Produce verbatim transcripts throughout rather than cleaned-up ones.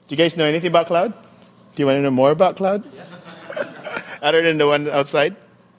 Do you guys know anything about cloud? Do you want to know more about cloud? Other than the one outside?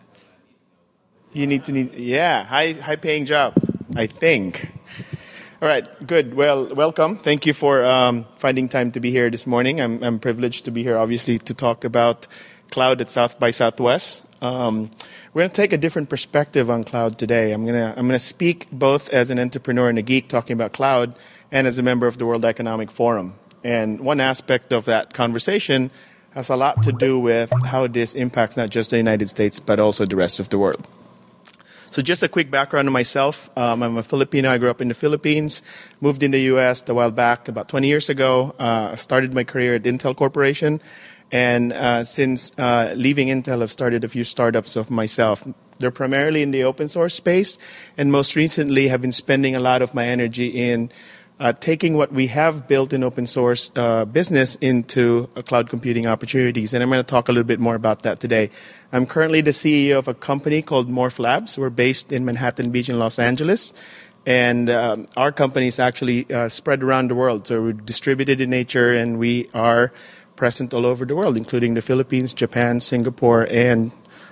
You need to need, yeah, high, high paying job, I think. All right, good. Well, welcome. Thank you for um, finding time to be here this morning. I'm, I'm privileged to be here, obviously, to talk about cloud at South by Southwest. Um, we're going to take a different perspective on cloud today. I'm going to I'm going to speak both as an entrepreneur and a geek talking about cloud, and as a member of the World Economic Forum. And one aspect of that conversation has a lot to do with how this impacts not just the United States, but also the rest of the world. So just a quick background on myself. Um, I'm a Filipino. I grew up in the Philippines, moved in the U S a while back, about twenty years ago. I uh, started my career at Intel Corporation. And uh, since uh, leaving Intel, I've started a few startups of myself. They're primarily in the open source space, and most recently have been spending a lot of my energy in uh, taking what we have built in open source uh, business into uh, cloud computing opportunities. And I'm going to talk a little bit more about that today. I'm currently the C E O of a company called Morph Labs. We're based in Manhattan Beach in Los Angeles. And um, our company is actually uh, spread around the world. So we're distributed in nature, and we are present all over the world, including the Philippines, Japan, Singapore, and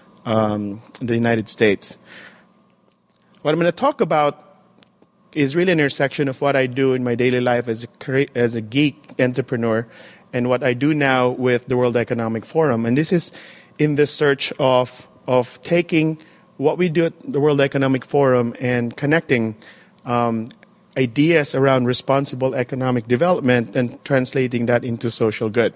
um, the United States. What I'm going to talk about is really an intersection of what I do in my daily life as a, as a geek entrepreneur and what I do now with the World Economic Forum. And this is in the search of, of taking what we do at the World Economic Forum and connecting um, ideas around responsible economic development and translating that into social good.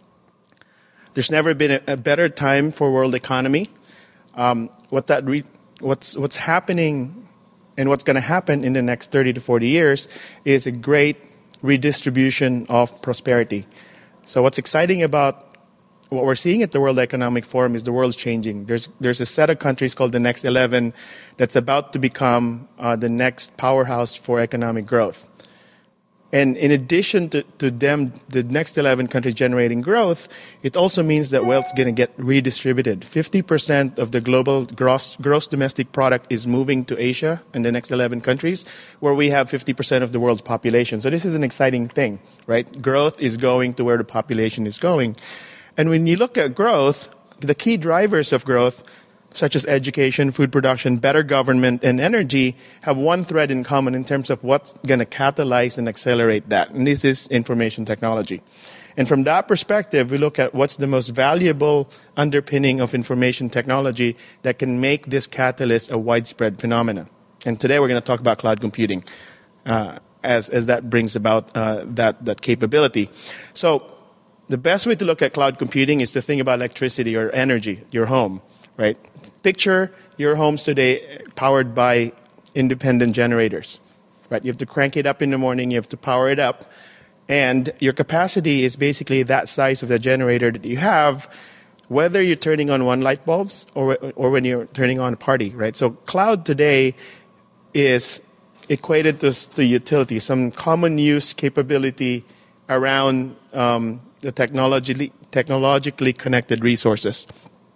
There's never been a, a better time for world economy. Um, what that re- what's what's happening and what's going to happen in the next thirty to forty years is a great redistribution of prosperity. So what's exciting about what we're seeing at the World Economic Forum is the world's changing. There's there's a set of countries called the Next eleven that's about to become uh, the next powerhouse for economic growth. And in addition to, to them, the Next eleven countries generating growth, it also means that wealth's going to get redistributed. fifty percent of the global gross, gross domestic product is moving to Asia and the Next eleven countries, where we have fifty percent of the world's population. So this is an exciting thing, right? Growth is going to where the population is going. And when you look at growth, the key drivers of growth, such as education, food production, better government, and energy, have one thread in common in terms of what's going to catalyze and accelerate that. And this is information technology. And from that perspective, we look at what's the most valuable underpinning of information technology that can make this catalyst a widespread phenomenon. And today we're going to talk about cloud computing uh, as, as that brings about uh, that, that capability. So the best way to look at cloud computing is to think about electricity or energy, your home, right? Picture your homes today powered by independent generators, right? You have to crank it up in the morning, you have to power it up, and your capacity is basically that size of the generator that you have, whether you're turning on one light bulbs or, or when you're turning on a party, right? So cloud today is equated to, to utility, some common use capability around um, the technologically, technologically connected resources.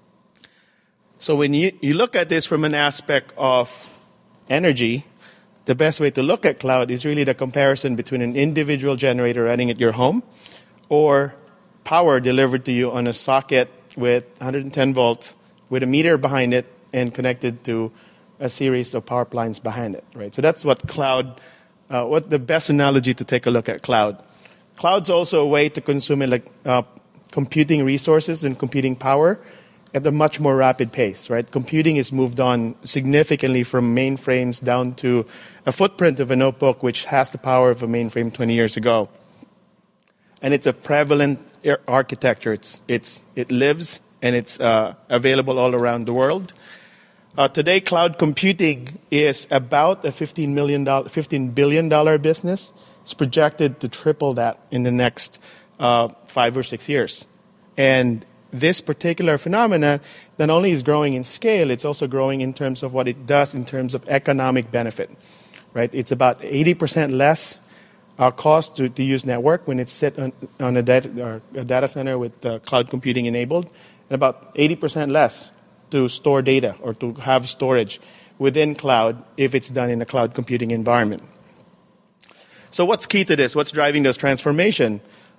So when you, you look at this from an aspect of energy, the best way to look at cloud is really the comparison between an individual generator running at your home or power delivered to you on a socket with one hundred ten volts with a meter behind it and connected to a series of power lines behind it, right? So that's what cloud, uh, what the best analogy to take a look at cloud. Cloud's also a way to consume like, uh, computing resources and computing power at a much more rapid pace, right? Computing has moved on significantly from mainframes down to a footprint of a notebook which has the power of a mainframe twenty years ago. And it's a prevalent architecture. It's, it's, it lives and it's uh, available all around the world. Uh, today, cloud computing is about a fifteen million dollars, fifteen billion dollars business. It's projected to triple that in the next uh, five or six years. And this particular phenomena not only is growing in scale, it's also growing in terms of what it does in terms of economic benefit, right? It's about eighty percent less uh, cost to, to use network when it's set on, on a, data, or a data center with uh, cloud computing enabled, and about eighty percent less to store data or to have storage within cloud if it's done in a cloud computing environment. So what's key to this? What's driving this transformation?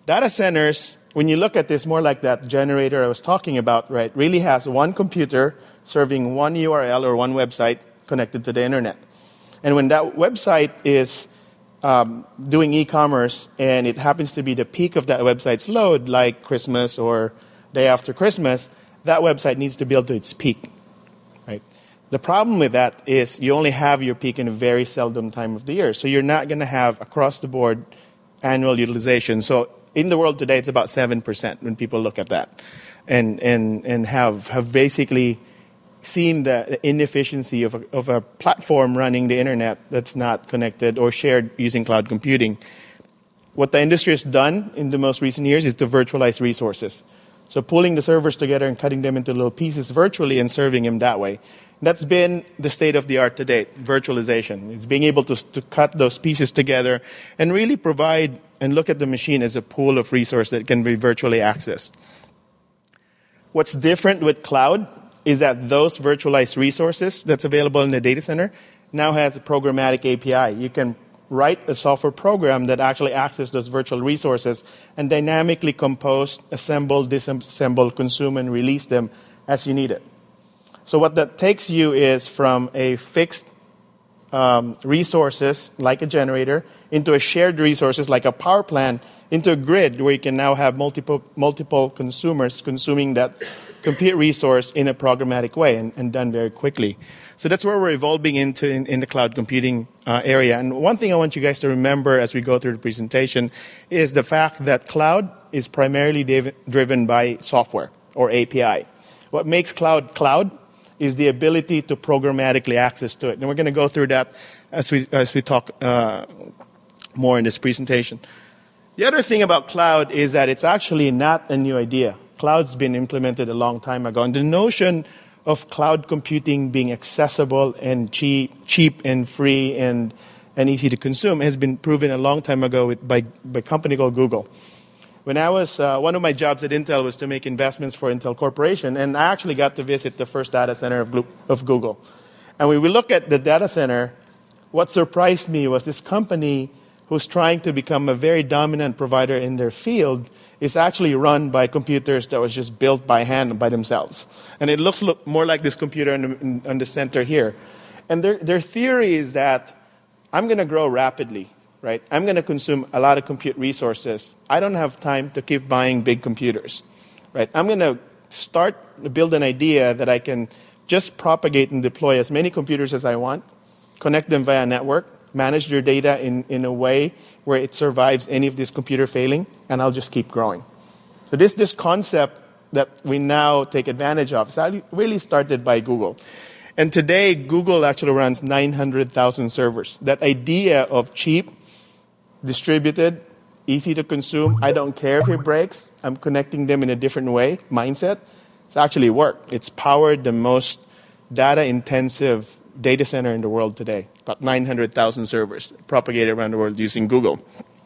Data centers, when you look at this more like that generator I was talking about, right, really has one computer serving one U R L or one website connected to the internet. And when that website is um, doing e-commerce and it happens to be the peak of that website's load, like Christmas or day after Christmas, that website needs to build to its peak. Right? The problem with that is you only have your peak in a very seldom time of the year. So you're not going to have across the board annual utilization. So in the world today, it's about seven percent when people look at that and, and, and have, have basically seen the inefficiency of a, of a platform running the internet that's not connected or shared using cloud computing. What the industry has done in the most recent years is to virtualize resources. So pulling the servers together and cutting them into little pieces virtually and serving them that way. That's been the state of the art to date, virtualization. It's being able to, to cut those pieces together and really provide and look at the machine as a pool of resource that can be virtually accessed. What's different with cloud is that those virtualized resources that's available in the data center now has a programmatic A P I. You can write a software program that actually accesses those virtual resources and dynamically compose, assemble, disassemble, consume, and release them as you need it. So what that takes you is from a fixed um, resources, like a generator, into a shared resources, like a power plant, into a grid where you can now have multiple, multiple consumers consuming that compute resource in a programmatic way and, and done very quickly. So that's where we're evolving into in, in the cloud computing uh, area. And one thing I want you guys to remember as we go through the presentation is the fact that cloud is primarily div- driven by software or A P I. What makes cloud cloud is the ability to programmatically access to it. And we're going to go through that as we, as we talk uh, more in this presentation. The other thing about cloud is that it's actually not a new idea. Cloud's been implemented a long time ago. And the notion of cloud computing being accessible and cheap, cheap and free and, and easy to consume has been proven a long time ago with, by, by a company called Google. When I was, uh, one of my jobs at Intel was to make investments for Intel Corporation, and I actually got to visit the first data center of, of Google. And when we look at the data center, what surprised me was this company who's trying to become a very dominant provider in their field is actually run by computers that was just built by hand by themselves. And it looks look more like this computer in the, in, in the center here. And their, their theory is that I'm going to grow rapidly, right? I'm going to consume a lot of compute resources. I don't have time to keep buying big computers, right? I'm going to start to build an idea that I can just propagate and deploy as many computers as I want, connect them via network, manage their data in, in a way where it survives any of this computer failing, and I'll just keep growing. So this this concept that we now take advantage of is really started by Google. And today, Google actually runs nine hundred thousand servers. That idea of cheap, distributed, easy to consume, I don't care if it breaks, I'm connecting them in a different way, mindset, it's actually worked. It's powered the most data-intensive data center in the world today, about nine hundred thousand servers propagated around the world using Google.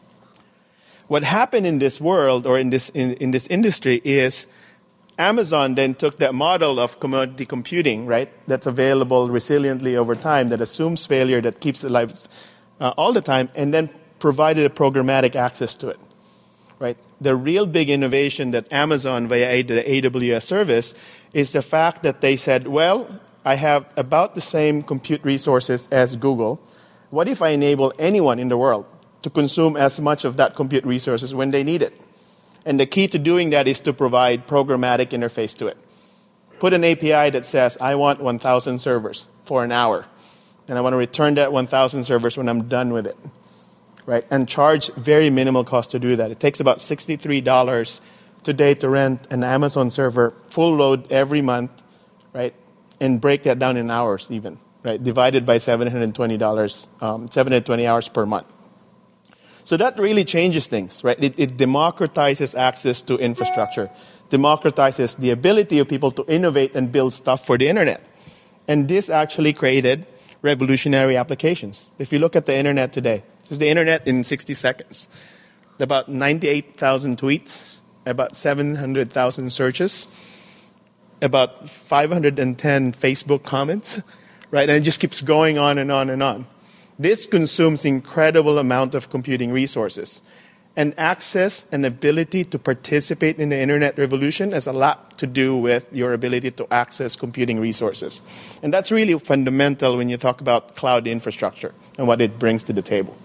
What happened in this world or in this in, in this industry is Amazon then took that model of commodity computing, right, that's available resiliently over time, that assumes failure, that keeps it alive uh, all the time, and then provided a programmatic access to it. Right? The real big innovation that Amazon via the A W S service is the fact that they said, well, I have about the same compute resources as Google. What if I enable anyone in the world to consume as much of that compute resources when they need it? And the key to doing that is to provide programmatic interface to it. Put an A P I that says, I want one thousand servers for an hour. And I want to return that one thousand servers when I'm done with it. Right? And charge very minimal cost to do that. It takes about sixty-three dollars today to rent an Amazon server, full load every month, right? And break that down in hours even, right? Divided by seven hundred twenty dollars, um, seven hundred twenty hours per month. So that really changes things, right? It, it democratizes access to infrastructure, democratizes the ability of people to innovate and build stuff for the internet. And this actually created revolutionary applications. If you look at the internet today, it's the internet in sixty seconds. About ninety-eight thousand tweets, about seven hundred thousand searches, about five hundred ten Facebook comments, right? And it just keeps going on and on and on. This consumes incredible amount of computing resources. And access and ability to participate in the internet revolution has a lot to do with your ability to access computing resources. And that's really fundamental when you talk about cloud infrastructure and what it brings to the table.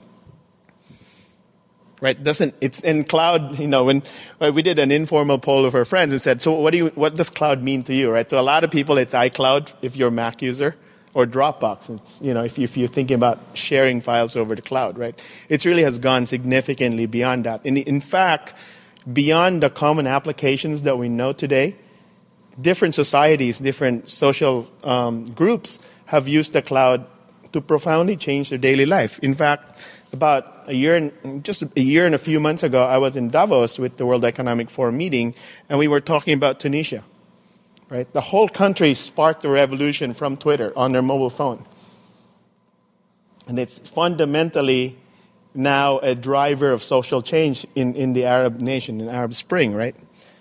Right? Doesn't it's in cloud, you know, when we did an informal poll of our friends and said, so what do you what does cloud mean to you? Right? To a lot of people it's iCloud if you're a Mac user. Or Dropbox, it's, you know, if, you, if you're thinking about sharing files over the cloud, right? It really has gone significantly beyond that. In, in fact, beyond the common applications that we know today, different societies, different social um, groups have used the cloud to profoundly change their daily life. In fact, about a year, and, just a year and a few months ago, I was in Davos with the World Economic Forum meeting, and we were talking about Tunisia. Right? The whole country sparked a revolution from Twitter on their mobile phone. And it's fundamentally now a driver of social change in, in the Arab nation, in Arab Spring, right?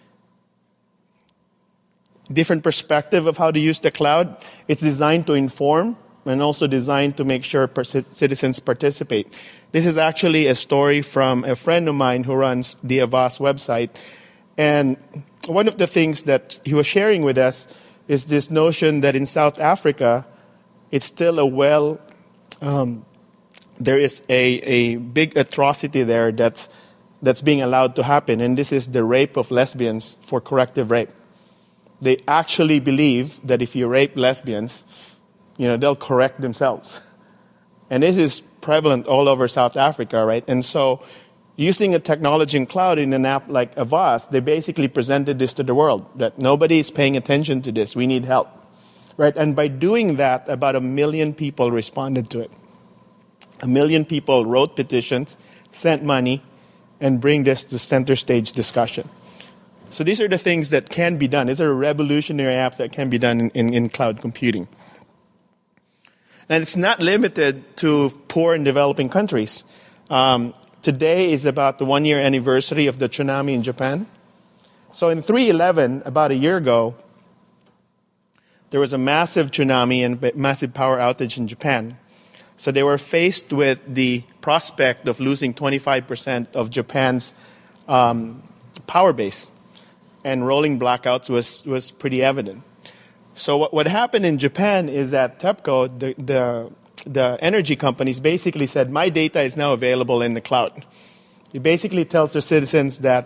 Different perspective of how to use the cloud. It's designed to inform and also designed to make sure citizens participate. This is actually a story from a friend of mine who runs the Avast website. And one of the things that he was sharing with us is this notion that in South Africa, it's still a well, um, there is a, a big atrocity there that's, that's being allowed to happen, and this is the rape of lesbians for corrective rape. They actually believe that if you rape lesbians, you know, they'll correct themselves. And this is prevalent all over South Africa, right? And so using a technology in cloud in an app like Avast, they basically presented this to the world, that nobody is paying attention to this. We need help. Right? And by doing that, about a million people responded to it. A million people wrote petitions, sent money, and bring this to center stage discussion. So these are the things that can be done. These are revolutionary apps that can be done in, in, in cloud computing. And it's not limited to poor and developing countries. Um, Today is about the one-year anniversary of the tsunami in Japan. So in three eleven, about a year ago, there was a massive tsunami and massive power outage in Japan. So they were faced with the prospect of losing twenty-five percent of Japan's um, power base. And rolling blackouts was, was pretty evident. So what, what happened in Japan is that TEPCO, the, the the energy companies basically said, my data is now available in the cloud. It basically tells their citizens that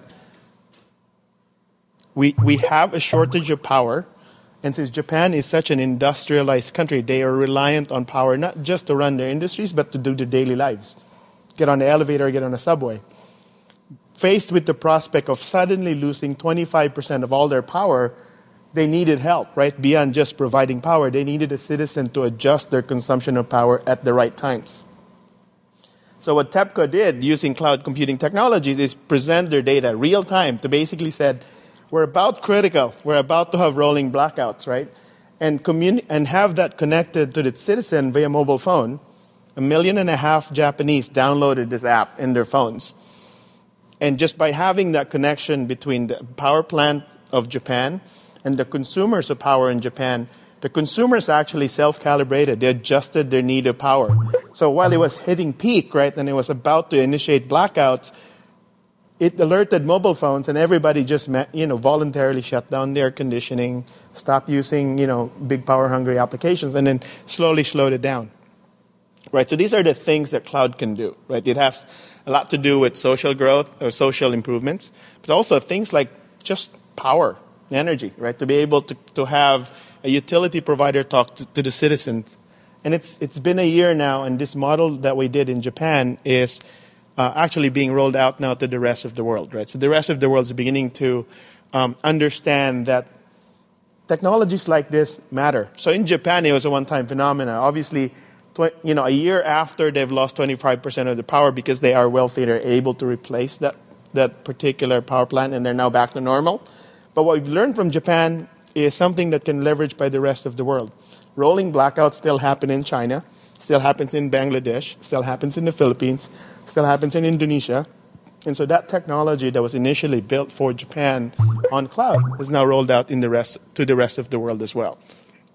we, we have a shortage of power, and since Japan is such an industrialized country, they are reliant on power not just to run their industries, but to do their daily lives. Get on the elevator, get on a subway. Faced with the prospect of suddenly losing twenty-five percent of all their power, they needed help, right? Beyond just providing power, they needed a citizen to adjust their consumption of power at the right times. So what TEPCO did using cloud computing technologies is present their data real time to basically said, we're about critical, we're about to have rolling blackouts, right? And, communi- and have that connected to the citizen via mobile phone. A million and a half Japanese downloaded this app in their phones. And just by having that connection between the power plant of Japan and the consumers of power in Japan, the consumers actually self-calibrated. They adjusted their need of power. So while it was hitting peak, right, and it was about to initiate blackouts, it alerted mobile phones, and everybody just, you know, voluntarily shut down their conditioning, stopped using, you know, big power-hungry applications, and then slowly slowed it down. Right. So these are the things that cloud can do. Right. It has a lot to do with social growth or social improvements, but also things like just power. Energy, right? To be able to, to have a utility provider talk to, to the citizens. And it's it's been a year now, and this model that we did in Japan is uh, actually being rolled out now to the rest of the world, right? So the rest of the world is beginning to um, understand that technologies like this matter. So in Japan, it was a one-time phenomenon. Obviously, tw- you know, a year after they've lost twenty-five percent of the power because they are wealthy, they're able to replace that, that particular power plant, and they're now back to normal. But what we've learned from Japan is something that can leverage by the rest of the world. Rolling blackouts still happen in China, still happens in Bangladesh, still happens in the Philippines, still happens in Indonesia. And so that technology that was initially built for Japan on cloud is now rolled out in the rest, to the rest of the world as well.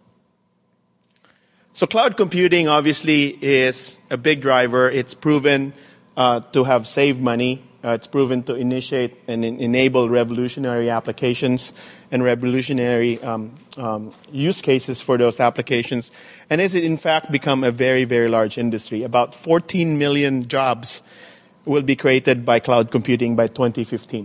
So cloud computing obviously is a big driver. It's proven uh, to have saved money Uh, it's proven to initiate and en- enable revolutionary applications and revolutionary um, um, use cases for those applications. And has it in fact become a very, very large industry? About fourteen million jobs will be created by cloud computing by twenty fifteen.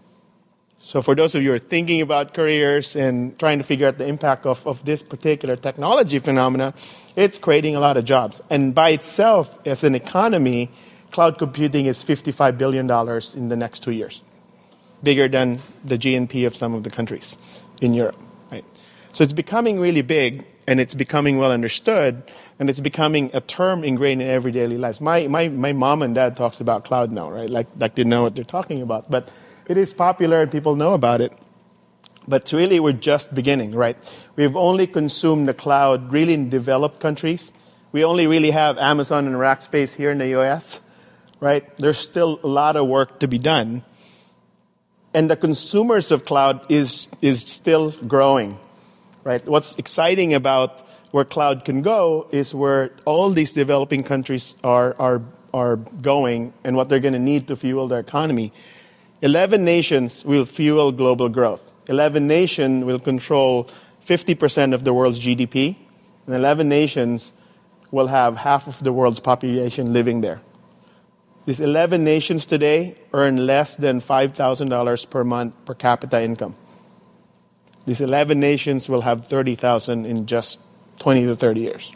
So for those of you who are thinking about careers and trying to figure out the impact of, of this particular technology phenomena, it's creating a lot of jobs. And by itself, as an economy, cloud computing is fifty-five billion dollars in the next two years, bigger than the G N P of some of the countries in Europe. Right? So it's becoming really big, and it's becoming well understood, and it's becoming a term ingrained in everyday lives. My, my, my mom and dad talks about cloud now, right? Like, like they know what they're talking about. But it is popular, and people know about it. But really, we're just beginning, right? We've only consumed the cloud really in developed countries. We only really have Amazon and Rackspace here in the U S, right? There's still a lot of work to be done. And the consumers of cloud is, is still growing, right? What's exciting about where cloud can go is where all these developing countries are, are, are going and what they're going to need to fuel their economy. Eleven nations will fuel global growth. Eleven nations will control fifty percent of the world's G D P, and eleven nations will have half of the world's population living there. These eleven nations today earn less than five thousand dollars per month per capita income. These eleven nations will have thirty thousand dollars in just twenty to thirty years.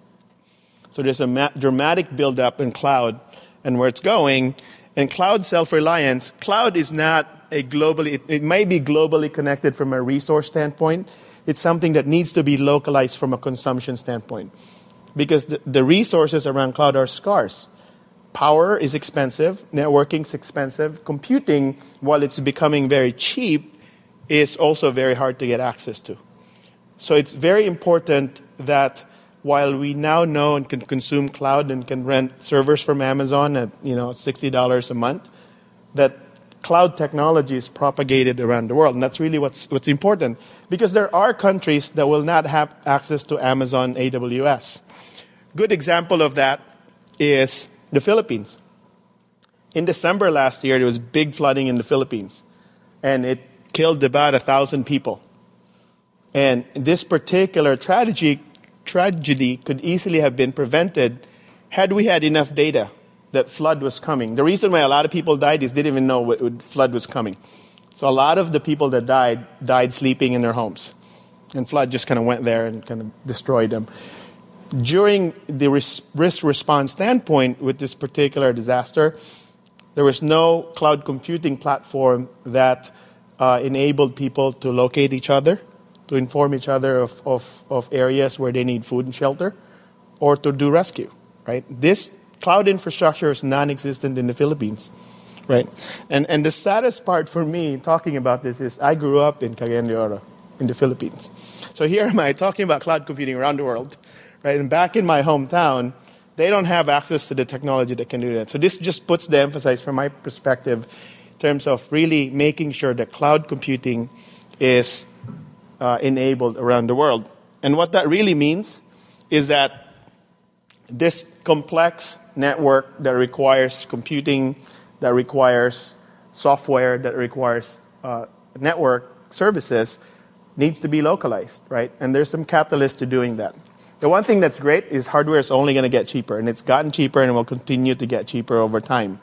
So there's a ma- dramatic buildup in cloud and where it's going. And cloud self-reliance, cloud is not a globally, it, it may be globally connected from a resource standpoint. It's something that needs to be localized from a consumption standpoint. Because the, the resources around cloud are scarce. Power is expensive, networking is expensive, computing, while it's becoming very cheap, is also very hard to get access to. So it's very important that while we now know and can consume cloud and can rent servers from Amazon at you know sixty dollars a month, that cloud technology is propagated around the world. And that's really what's, what's important. Because there are countries that will not have access to Amazon A W S. Good example of that is the Philippines. In December last year, there was big flooding in the Philippines. And it killed about a thousand people. And this particular tragedy tragedy could easily have been prevented had we had enough data that flood was coming. The reason why a lot of people died is they didn't even know what, what flood was coming. So a lot of the people that died, died sleeping in their homes. And flood just kind of went there and kind of destroyed them. During the ris- risk response standpoint with this particular disaster, there was no cloud computing platform that uh, enabled people to locate each other, to inform each other of, of, of areas where they need food and shelter, or to do rescue, right? This cloud infrastructure is non-existent in the Philippines, right? And and the saddest part for me talking about this is I grew up in Cagayan de Oro, in the Philippines. So here am I talking about cloud computing around the world, right? And back in my hometown, they don't have access to the technology that can do that. So this just puts the emphasis from my perspective in terms of really making sure that cloud computing is Uh, enabled around the world. And what that really means is that this complex network that requires computing, that requires software, that requires uh, network services needs to be localized, right? And there's some catalyst to doing that. The one thing that's great is hardware is only going to get cheaper, and it's gotten cheaper and will continue to get cheaper over time.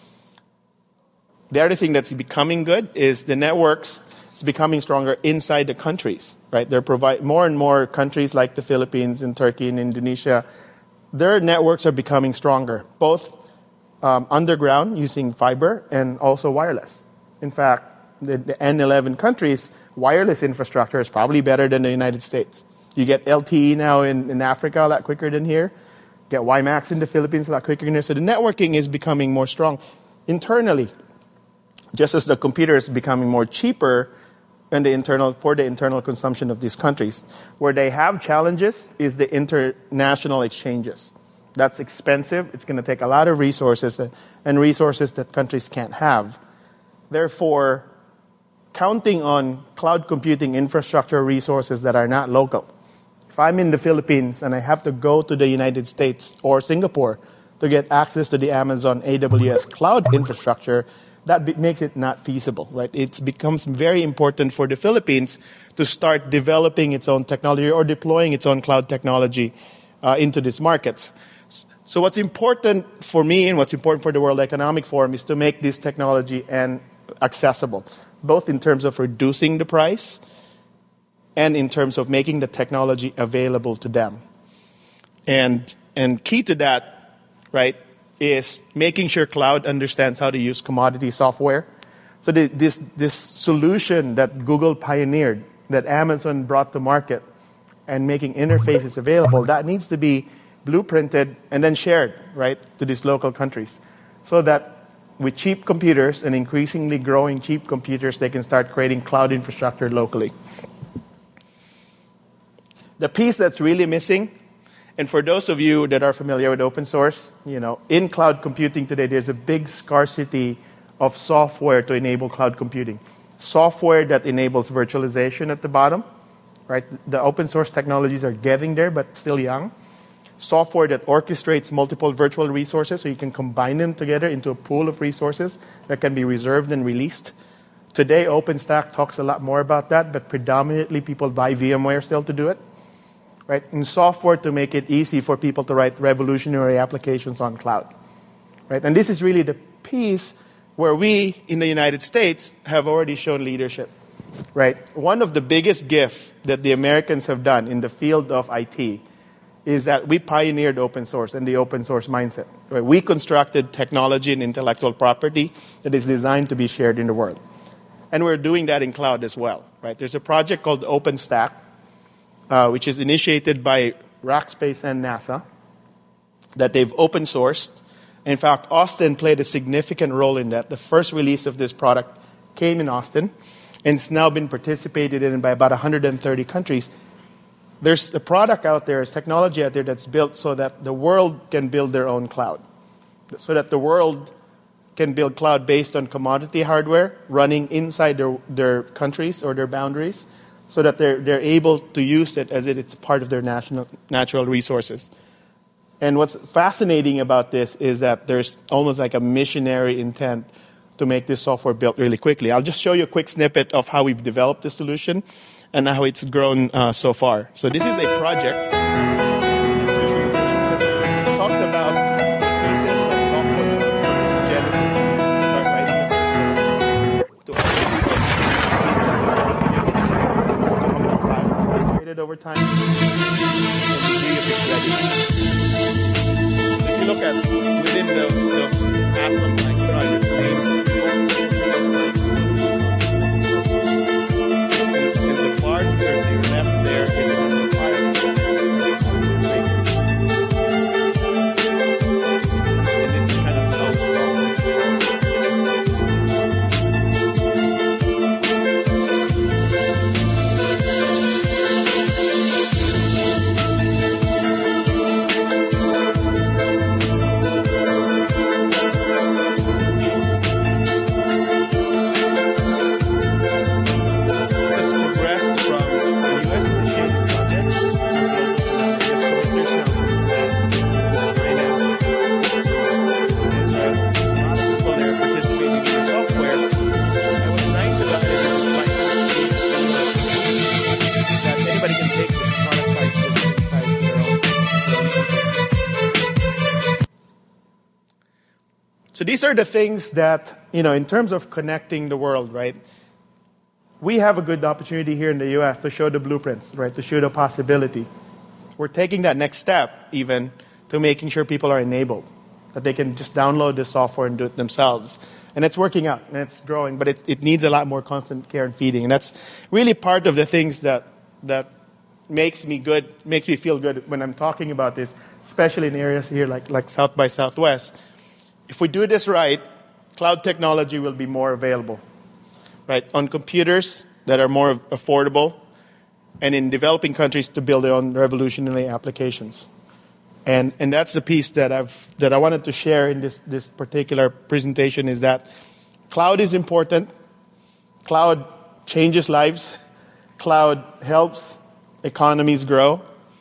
The other thing that's becoming good is the networks is becoming stronger inside the countries, right? They're provide more and more countries like the Philippines and Turkey and Indonesia, their networks are becoming stronger, both um, underground using fiber and also wireless. In fact, the, the N eleven countries, wireless infrastructure is probably better than the United States. You get L T E now in, in Africa a lot quicker than here. Get WiMAX in the Philippines a lot quicker than here. So the networking is becoming more strong internally. Just as the computer is becoming more cheaper and the internal for the internal consumption of these countries. Where they have challenges is the international exchanges. That's expensive. It's going to take a lot of resources and resources that countries can't have. Therefore, counting on cloud computing infrastructure resources that are not local. If I'm in the Philippines and I have to go to the United States or Singapore to get access to the Amazon A W S cloud infrastructure, that be- makes it not feasible, right? It becomes very important for the Philippines to start developing its own technology or deploying its own cloud technology uh, into these markets. So what's important for me and what's important for the World Economic Forum is to make this technology and accessible, both in terms of reducing the price and in terms of making the technology available to them. And and key to that, right, is making sure cloud understands how to use commodity software. So the, this this solution that Google pioneered, that Amazon brought to market, and making interfaces available, that needs to be blueprinted and then shared, right, to these local countries, so that with cheap computers and increasingly growing cheap computers, they can start creating cloud infrastructure locally. The piece that's really missing, and for those of you that are familiar with open source, you know, in cloud computing today, there's a big scarcity of software to enable cloud computing. Software that enables virtualization at the bottom, right? The open source technologies are getting there, but still young. Software that orchestrates multiple virtual resources so you can combine them together into a pool of resources that can be reserved and released. Today, OpenStack talks a lot more about that, but predominantly people buy VMware still to do it. Right? And software to make it easy for people to write revolutionary applications on cloud. Right? And this is really the piece where we, in the United States, have already shown leadership. Right? One of the biggest gifts that the Americans have done in the field of I T is that we pioneered open source and the open source mindset. Right? We constructed technology and intellectual property that is designed to be shared in the world. And we're doing that in cloud as well. Right? There's a project called OpenStack, uh, which is initiated by Rackspace and NASA, that they've open sourced. In fact, Austin played a significant role in that. The first release of this product came in Austin, and it's now been participated in by about one hundred thirty countries. There's a product out there, there's technology out there that's built so that the world can build their own cloud. So that the world can build cloud based on commodity hardware running inside their, their countries or their boundaries, so that they're, they're able to use it as if it's part of their national, natural resources. And what's fascinating about this is that there's almost like a missionary intent to make this software built really quickly. I'll just show you a quick snippet of how we've developed the solution and how it's grown uh, so far. So this is a project. It talks about pieces of software from its genesis. You start writing the first code to how files are created over time. And the degree of its readiness. If you look at within those, those atom-like drivers, names of people, and the part where they left there is a number of files. And this is kind of how So these are the things that, you know, in terms of connecting the world, right? We have a good opportunity here in the U S to show the blueprints, right? To show the possibility. We're taking that next step, even, to making sure people are enabled, that they can just download the software and do it themselves. And it's working out, and it's growing, but it, it needs a lot more constant care and feeding. And that's really part of the things that that makes me good, makes me feel good when I'm talking about this, especially in areas here like, like South by Southwest. If we do this right, cloud technology will be more available, right? On computers that are more affordable, and in developing countries to build their own revolutionary applications. And and that's the piece that I've that I wanted to share in this, this particular presentation, is that cloud is important. Cloud changes lives. Cloud helps economies grow.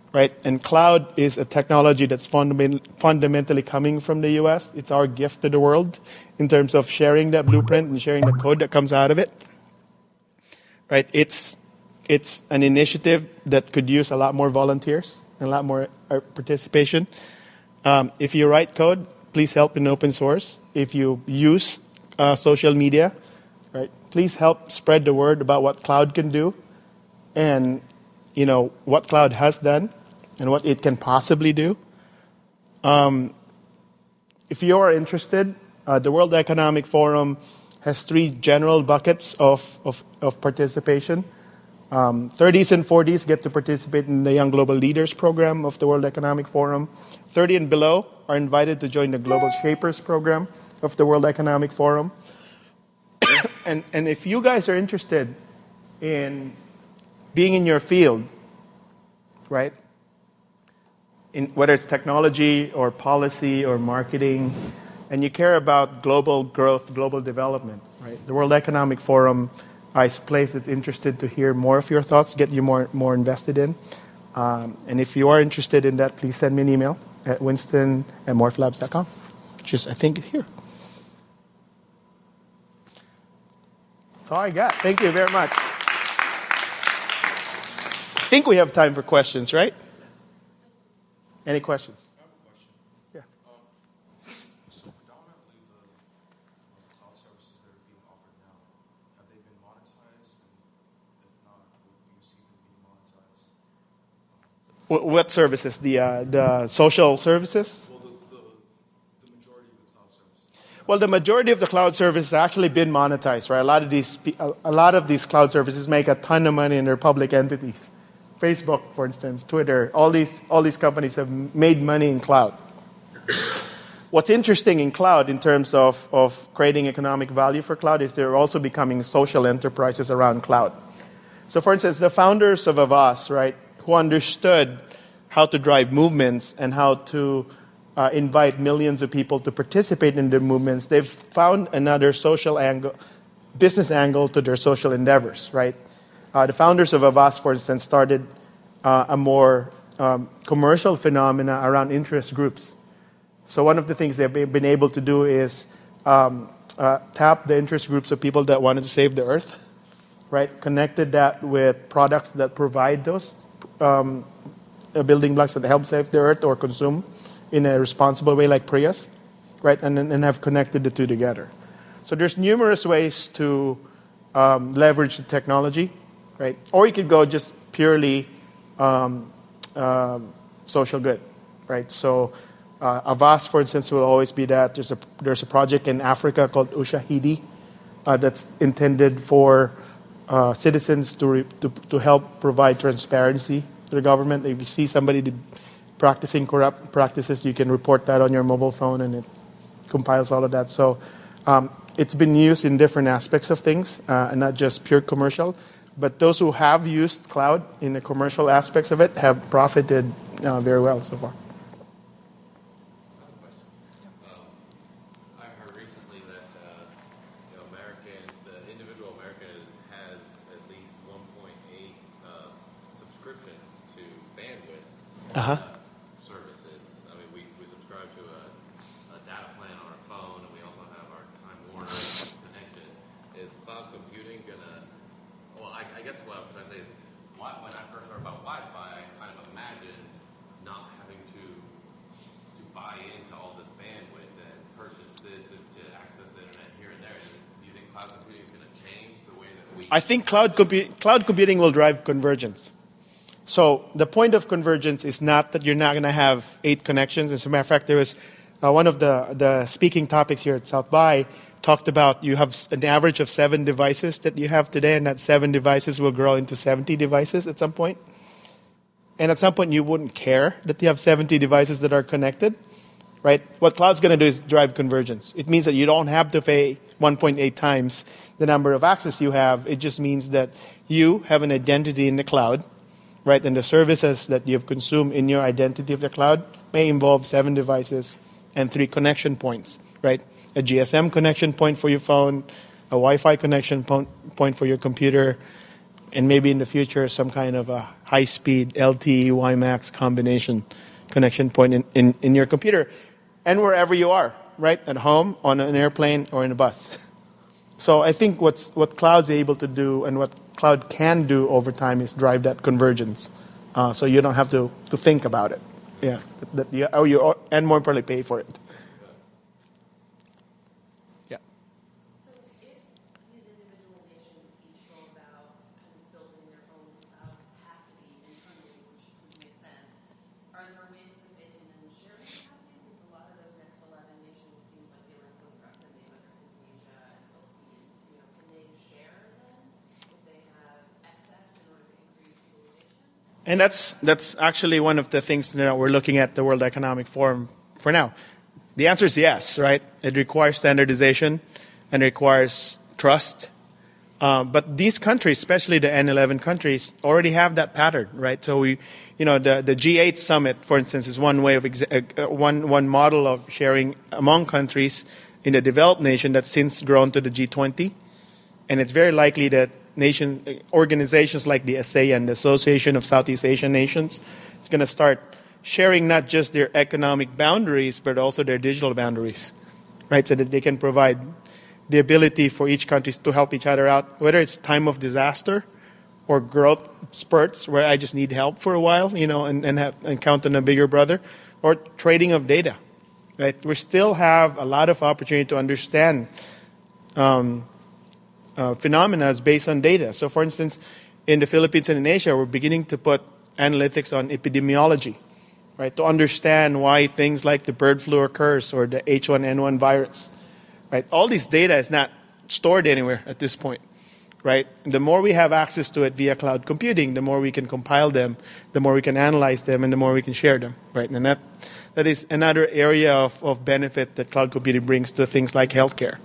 right? And cloud is a technology that's fundament, fundamentally coming from the U S. It's our gift to the world in terms of sharing that blueprint and sharing the code that comes out of it, right? It's it's an initiative that could use a lot more volunteers and a lot more participation. Um, if you write code, please help in open source. If you use uh, social media, right, please help spread the word about what cloud can do, and you know what cloud has done, and what it can possibly do. Um, if you are interested, uh, the World Economic Forum has three general buckets of of, of participation. Um, thirties and forties get to participate in the Young Global Leaders program of the World Economic Forum. thirty and below are invited to join the Global Shapers program of the World Economic Forum. and, and if you guys are interested in being in your field, right, in, whether it's technology or policy or marketing, and you care about global growth, global development, right, the World Economic Forum is a place that's interested to hear more of your thoughts, get you more more invested in. Um, and if you are interested in that, please send me an email at winston at morphlabs dot com, which is, I think, here. That's all I got. Thank you very much. I think we have time for questions, right? Any questions? I have a question. Yeah. Um, so predominantly the, the cloud services that are being offered now, have they been monetized? And if not, would you see them being monetized? What, what services? The uh, the social services? Well, the, the, the majority of the cloud services. Well, the majority of the cloud services have actually been monetized, right? A lot of these a, a lot of these cloud services make a ton of money in their public entities. Facebook, for instance, Twitter, all these all these companies have made money in cloud. What's interesting in cloud in terms of, of creating economic value for cloud is they're also becoming social enterprises around cloud. So for instance, the founders of Avast, right, who understood how to drive movements and how to uh, invite millions of people to participate in their movements, they've found another social angle, business angle to their social endeavors, right? Uh, the founders of Avast, for instance, started uh, a more um, commercial phenomena around interest groups. So one of the things they've been able to do is um, uh, tap the interest groups of people that wanted to save the earth, right? Connected that with products that provide those um, uh, building blocks that help save the earth or consume in a responsible way, like Prius, right? And and have connected the two together. So there's numerous ways to um, leverage the technology. Right? Or you could go just purely um, uh, social good, right? So uh, Avast, for instance, will always be that. There's a there's a project in Africa called Ushahidi uh, that's intended for uh, citizens to, re, to to help provide transparency to the government. If you see somebody practicing corrupt practices, you can report that on your mobile phone, and it compiles all of that. So um, it's been used in different aspects of things, uh, and not just pure commercial. But those who have used cloud in the commercial aspects of it have profited uh, very well so far. Another question. Um, I heard recently that uh, you know, American, the individual American has at least one point eight uh, subscriptions to bandwidth Uh-huh. uh, services. I mean, we, we subscribe to a, a data plan on our phone, and we also have our Time Warner connection. Is cloud computing going to Well, I, I guess what I'm trying to say is, why, when I first heard about Wi-Fi, I kind of imagined not having to to buy into all this bandwidth and purchase this to access the internet here and there. Do you think cloud computing is going to change the way that we? I think cloud, compu- cloud computing will drive convergence. So the point of convergence is not that you're not going to have eight connections. As a matter of fact, there was uh, one of the, the speaking topics here at South by talked about you have an average of seven devices that you have today, and that seven devices will grow into seventy devices at some point. And at some point, you wouldn't care that you have seventy devices that are connected, right? What cloud's going to do is drive convergence. It means that you don't have to pay one point eight times the number of access you have. It just means that you have an identity in the cloud, right? And the services that you've consumed in your identity of the cloud may involve seven devices and three connection points, right? A G S M connection point for your phone, a Wi-Fi connection point for your computer, and maybe in the future some kind of a high-speed L T E WiMAX combination connection point in, in, in your computer, and wherever you are, right? At home, on an airplane, or in a bus. So I think what's, what cloud's able to do and what cloud can do over time is drive that convergence. Uh, so you don't have to, to think about it. Yeah, that you, or you, and more importantly, pay for it. Yeah. So if these individual nations each go about kind of building their own cloud capacity internally, which would make sense, are there ways that they can then share the capacity? Since a lot of those next eleven nations seem like they were in close proximity, whether it's Indonesia and Philippines, you know, can they share then if they have excess in order to increase utilization? And that's that's actually one of the things that we're looking at the World Economic Forum for now. The answer is yes, right? It requires standardization and requires trust. Uh, but these countries, especially the N eleven countries, already have that pattern, right? So we, you know, the, the G eight summit, for instance, is one way of exa- uh, one one model of sharing among countries in the developed nation that's since grown to the G twenty, and it's very likely that nation organizations like the ASEAN, the Association of Southeast Asian Nations, is going to start sharing not just their economic boundaries, but also their digital boundaries, right? So that they can provide the ability for each country to help each other out, whether it's time of disaster or growth spurts where I just need help for a while, you know, and, and, have, and count on a bigger brother, or trading of data, right? We still have a lot of opportunity to understand um, uh, phenomena based on data. So, for instance, in the Philippines and in Asia, we're beginning to put analytics on epidemiology, right, to understand why things like the bird flu occurs or the H one N one virus, right? All this data is not stored anywhere at this point, right? And the more we have access to it via cloud computing, the more we can compile them, the more we can analyze them, and the more we can share them, right? And that that is another area of, of benefit that cloud computing brings to things like healthcare.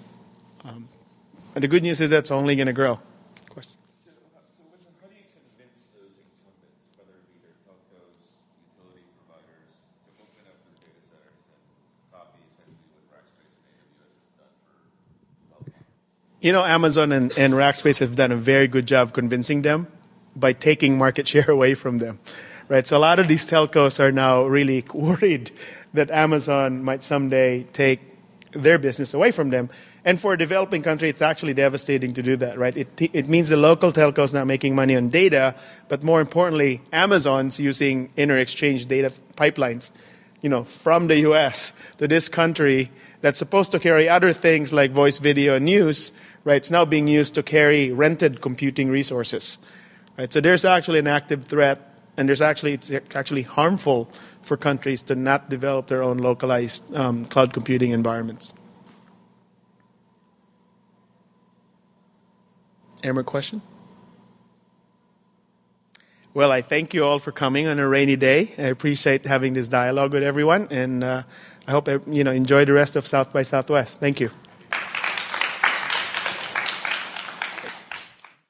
Um, and the good news is that's only going to grow. Question? So, uh, so Winston, how do you convince those incumbents, whether it be their telcos, utility providers, to open up their data centers and copy essentially what Rackspace and A W S has done for telecom? You know, Amazon and, and Rackspace have done a very good job convincing them by taking market share away from them, right? So a lot of these telcos are now really worried that Amazon might someday take their business away from them. And for a developing country, it's actually devastating to do that, right? It, it means the local telcos not making money on data, but more importantly, Amazon's using inter-exchange data pipelines, you know, from the U S to this country that's supposed to carry other things like voice, video, and news, right? It's now being used to carry rented computing resources, right? So there's actually an active threat, and there's actually it's actually harmful for countries to not develop their own localized um, cloud computing environments. Any more question? Well, I thank you all for coming on a rainy day. I appreciate having this dialogue with everyone, and uh, I hope you know enjoy the rest of South by Southwest. Thank you.